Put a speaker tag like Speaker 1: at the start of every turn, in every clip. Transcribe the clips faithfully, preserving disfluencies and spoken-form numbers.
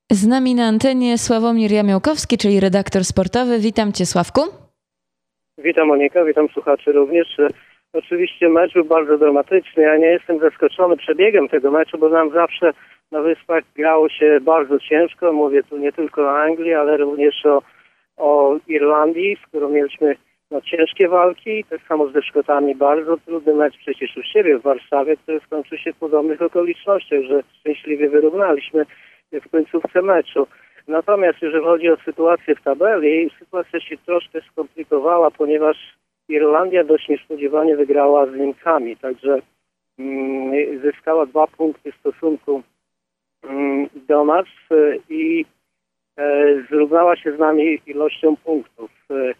Speaker 1: Z nami na antenie Sławomir Jamiołkowski, czyli redaktor sportowy. Witam Cię, Sławku.
Speaker 2: Witam, Monika, witam słuchaczy również. Oczywiście mecz był bardzo dramatyczny. Ja nie jestem zaskoczony przebiegiem tego meczu, bo nam zawsze na Wyspach grało się bardzo ciężko. Mówię tu nie tylko o Anglii, ale również o, o Irlandii, z którą mieliśmy no, ciężkie walki. Tak samo ze Szkotami. Bardzo trudny mecz przecież u siebie w Warszawie, który skończył się w podobnych okolicznościach, że szczęśliwie wyrównaliśmy w końcówce meczu. Natomiast jeżeli chodzi o sytuację w tabeli, sytuacja się troszkę skomplikowała, ponieważ Irlandia dość niespodziewanie wygrała z Niemcami, także mm, zyskała dwa punkty w stosunku mm, do nas y, i e, zrównała się z nami ilością punktów. Y,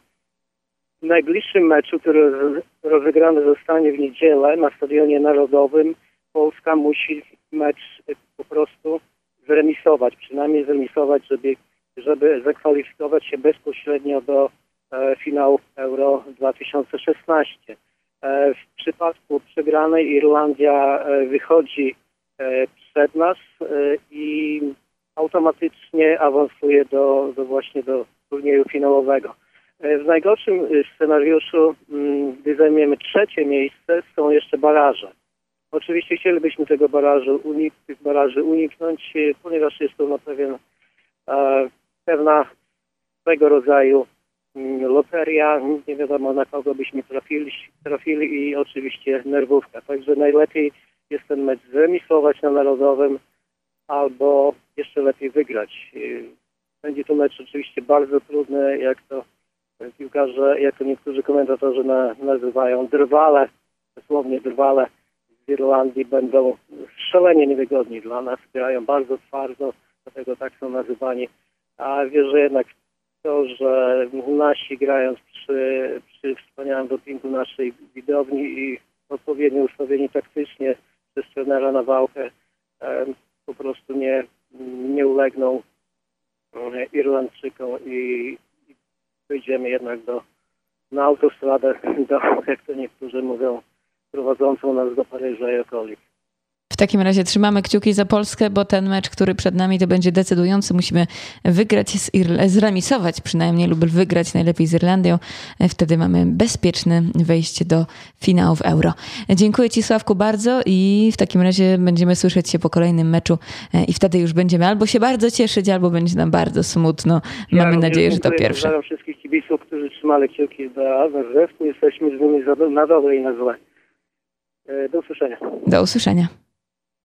Speaker 2: w najbliższym meczu, który rozegrany zostanie w niedzielę na Stadionie Narodowym, Polska musi mecz y, po prostu zremisować, przynajmniej zremisować, żeby, żeby zakwalifikować się bezpośrednio do e, finału Euro dwa tysiące szesnaście. E, w przypadku przegranej Irlandia e, wychodzi e, przed nas e, i automatycznie awansuje do, do właśnie do turnieju finałowego. E, w najgorszym scenariuszu, m, gdy zajmiemy trzecie miejsce, są jeszcze baraże. Oczywiście chcielibyśmy tego barażu unik- tych baraży uniknąć, ponieważ jest to no, pewien, e, pewna swego rodzaju m, loteria. Nie wiadomo, na kogo byśmy trafili, trafili i oczywiście nerwówka. Także najlepiej jest ten mecz zremisować na Narodowym albo jeszcze lepiej wygrać. Będzie to mecz oczywiście bardzo trudny, jak to piłkarze, jak to niektórzy komentatorzy na, nazywają, drwale, dosłownie drwale z Irlandii będą szalenie niewygodni dla nas, grają bardzo twardo, dlatego tak są nazywani. A wierzę jednak w to, że nasi grając przy, przy wspaniałym dopingu naszej widowni i odpowiednio ustawieni taktycznie przez trenera Nawałkę e, po prostu nie, nie ulegną e, Irlandczykom i, i wyjdziemy jednak do, na autostradę, do, jak to niektórzy mówią, prowadzącą nas do Paryża i okolic.
Speaker 1: W takim razie trzymamy kciuki za Polskę, bo ten mecz, który przed nami, to będzie decydujący. Musimy wygrać, z Irl- zremisować przynajmniej lub wygrać najlepiej z Irlandią. Wtedy mamy bezpieczne wejście do finałów Euro. Dziękuję Ci, Sławku, bardzo i w takim razie będziemy słyszeć się po kolejnym meczu i wtedy już będziemy albo się bardzo cieszyć, albo będzie nam bardzo smutno.
Speaker 2: Ja
Speaker 1: Mamy nadzieję, że to pierwsze.
Speaker 2: Pozdrawiam wszystkich kibiców, którzy trzymali kciuki za zespół. Jesteśmy z nimi na dobre i na złe. Do usłyszenia.
Speaker 1: Do usłyszenia.